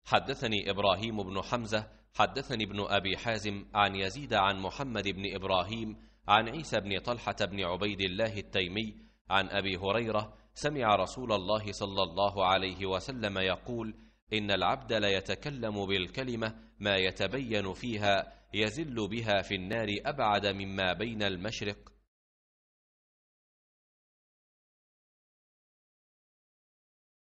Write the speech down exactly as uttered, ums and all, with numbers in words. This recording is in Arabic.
حدثني إبراهيم بن حمزة حدثني ابن أبي حازم عن يزيد عن محمد بن إبراهيم عن عيسى بن طلحة بن عبيد الله التيمي عن أبي هريرة سمع رسول الله صلى الله عليه وسلم يقول: إن العبد ليتكلم بالكلمة ما يتبين فيها يزل بها في النار أبعد مما بين المشرق